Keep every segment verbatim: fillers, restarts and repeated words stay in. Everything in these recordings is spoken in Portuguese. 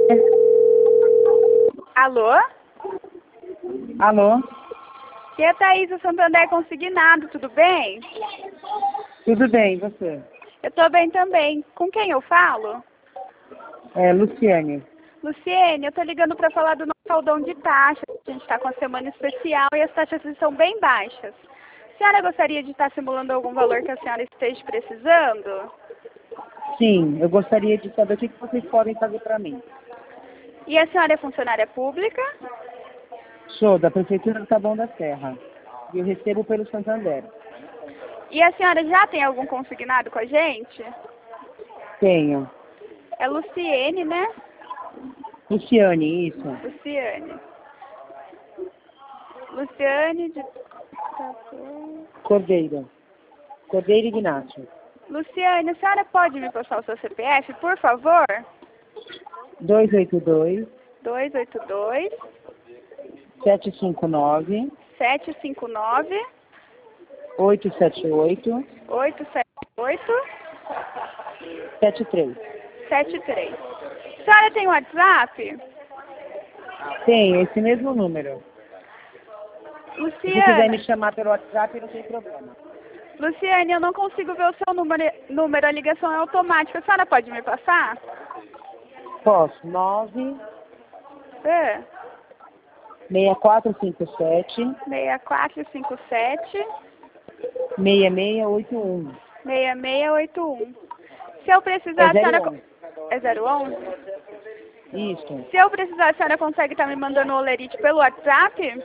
Alô? Alô? Aqui é a Thaís do Santander Consignado, tudo bem? Tudo bem, e você? Eu tô bem também. Com quem eu falo? É, Luciane. Luciene, eu tô ligando para falar do nosso saldão de taxas. A gente está com a semana especial e as taxas estão bem baixas. A senhora gostaria de estar simulando algum valor que a senhora esteja precisando? Sim, eu gostaria de saber o que que vocês podem fazer para mim. E a senhora é funcionária pública? Sou da Prefeitura do Taboão da Serra. E eu recebo pelo Santander. E a senhora já tem algum consignado com a gente? Tenho. É Luciene, né? Luciane, isso. Luciane. Luciane de... Cordeiro. Cordeiro Ignacio. Luciane, a senhora pode me passar o seu C P F, por favor? dois oito dois, dois oito dois, sete cinco nove, sete cinco nove, oito sete oito, oito sete oito, sete três. sete três. A senhora tem WhatsApp? Tenho esse mesmo número. Se você quiser Luciane, me chamar pelo WhatsApp, não tem problema. Luciane, eu não consigo ver o seu número, número, a ligação é automática. A senhora pode me passar? Posso. nove, É. seis quatro cinco sete, seis quatro cinco sete, seis seis oito um. seis seis oito um. Se eu precisar, É a senhora... zero onze. É zero onze? Isso. Se eu precisar, a senhora consegue estar me mandando o olerite pelo WhatsApp?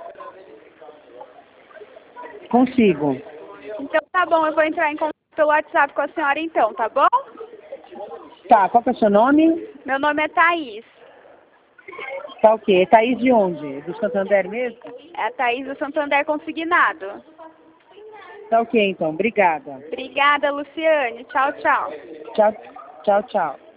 Consigo. Então tá bom, eu vou entrar em contato pelo WhatsApp com a senhora então, tá bom? Tá, qual que é o seu nome? Meu nome é Thaís. Tá o quê? Thaís de onde? Do Santander mesmo? É a Thaís do Santander Consignado. Tá ok, então. Obrigada. Obrigada, Luciane. Tchau, tchau. Tchau, tchau, tchau.